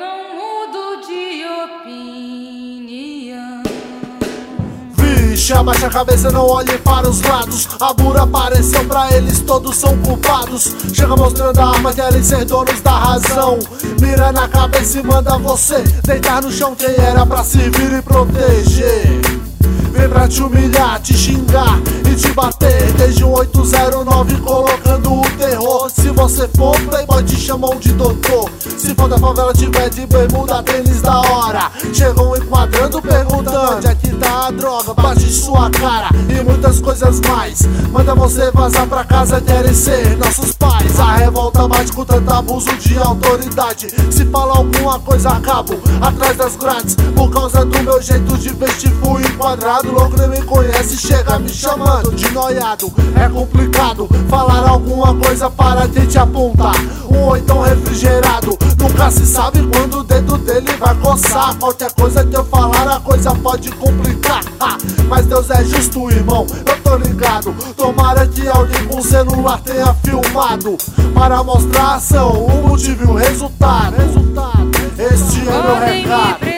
não mudo de opinião. Vixe, abaixa a cabeça, não olhe para os lados. A Bura apareceu, pra eles todos são culpados. Chega mostrando a arma, querem ser donos da razão. Mira na cabeça e manda você deitar no chão. Quem era pra servir e proteger vem pra te humilhar, te xingar e te bater. Desde o 809 colocando o terror. Se você for playboy te chamam de doutor. Se for da favela tiver de bermuda, tênis da hora. Chegam enquadrando, perguntando onde é que tá a droga. Bate em sua cara e muitas coisas mais. Manda você vazar pra casa, querem ser nossos pais. A revolta bate com tanto abuso de autoridade. Se fala alguma coisa acabo atrás das grades. Por causa do meu jeito de vestir fui enquadrado. Louco nem me conhece, chega me chamando de noiado. É complicado falar alguma coisa para quem te apontar. Ou então refrigerado, nunca se sabe quando o dedo dele vai coçar. Qualquer coisa que eu falar a coisa pode complicar. Mas Deus é justo, irmão, eu tô ligado. Tomara que alguém com celular tenha filmado para mostrar a ação, o motivo e o resultado. Este é meu recado.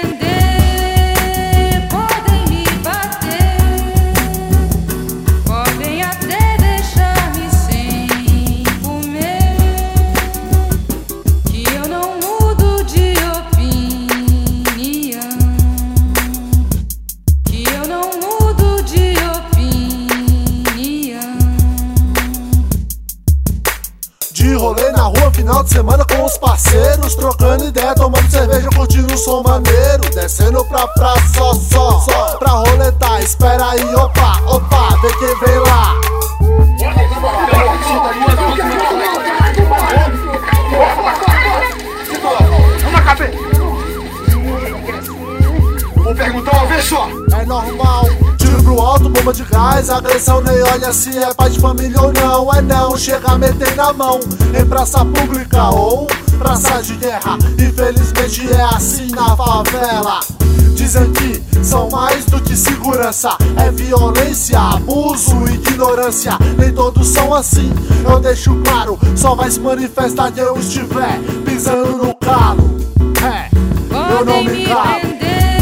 De rolê na rua, final de semana com os parceiros, trocando ideia, tomando cerveja, curtindo um som maneiro. Descendo pra praça só pra roletar. Espera aí, opa, vê quem vem lá. Vamos caber. Vou perguntar uma vez só. É normal. Tiro pro alto, bomba de gás, agressão nem olha se é pai de família ou não. É não, chega a meter na mão em praça pública ou praça de guerra. Infelizmente é assim na favela. Dizem que são mais do que segurança, é violência, abuso, ignorância. Nem todos são assim, eu deixo claro. Só vai se manifestar quem eu estiver pisando no calo. Eu não me calo.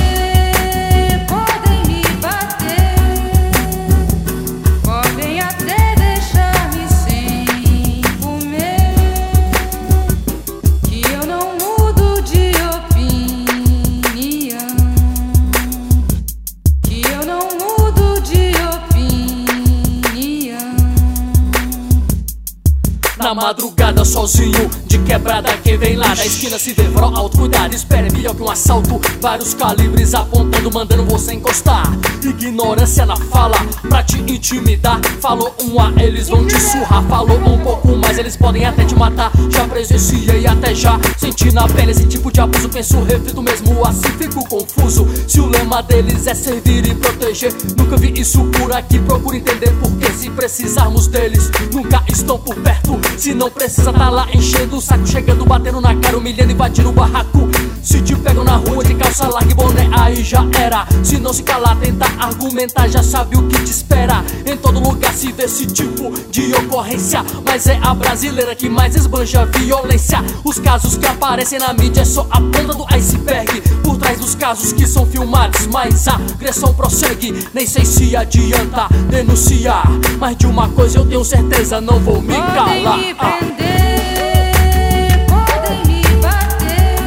Na madrugada sozinho, de quebrada quem vem lá da esquina se devora, alto cuidado, espera, é melhor que um assalto. Vários calibres apontando, mandando você encostar. Ignorância na fala, pra te intimidar. Falou um A, eles vão te surrar. Falou um pouco mais, eles podem até te matar. Já presenciei até já senti na pele esse tipo de abuso. Penso, reflito mesmo assim, fico confuso. Se o lema deles é servir e proteger, nunca vi isso por aqui. Procuro entender porque se precisarmos deles, nunca estão por perto. Se não precisa tá lá enchendo o saco, chegando, batendo na cara, humilhando, invadindo o barraco. Se te pegam na rua de calça larga e boné, aí já era. Se não se calar, tentar argumentar, já sabe o que te espera. Em todo lugar se vê esse tipo de ocorrência, mas é a brasileira que mais esbanja violência. Os casos que aparecem na mídia é só a ponta do iceberg. Por trás dos casos que são filmados, mas a agressão prossegue. Nem sei se adianta denunciar, mas de uma coisa eu tenho certeza, não vou me calar. Podem me prender, podem me bater,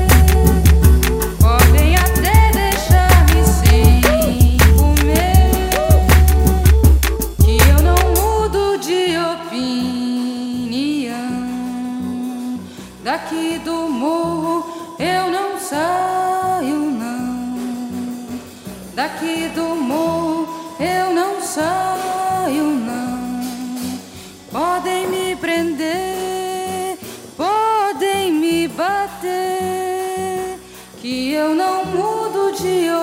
podem até deixar-me sem comer, que eu não mudo de opinião. Daqui do morro eu não saio não. Daqui do morro eu não saio não. Podem me prender, podem me bater, que eu não mudo de